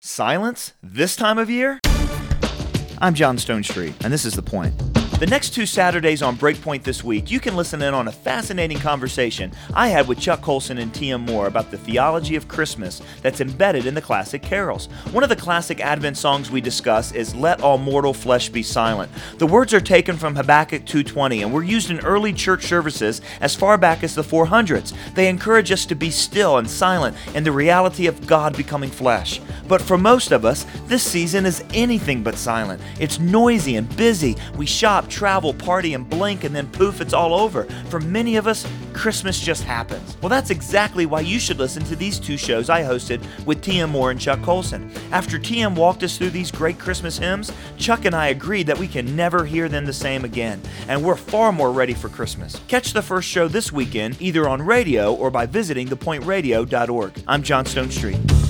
Silence this time of year? I'm John Stonestreet, and this is The Point. The next 2 Saturdays on Breakpoint this week, you can listen in on a fascinating conversation I had with Chuck Colson and T.M. Moore about the theology of Christmas that's embedded in the classic carols. One of the classic Advent songs we discuss is Let All Mortal Flesh Be Silent. The words are taken from Habakkuk 2:20 and were used in early church services as far back as the 400s. They encourage us to be still and silent in the reality of God becoming flesh. But for most of us, this season is anything but silent. It's noisy and busy. We shop, travel, party, and blink, and then poof, it's all over. For many of us, Christmas just happens. Well, that's exactly why you should listen to these 2 shows I hosted with T.M. Moore and Chuck Colson. After T.M. walked us through these great Christmas hymns, Chuck and I agreed that we can never hear them the same again, and we're far more ready for Christmas. Catch the first show this weekend, either on radio or by visiting thepointradio.org. I'm John Stonestreet.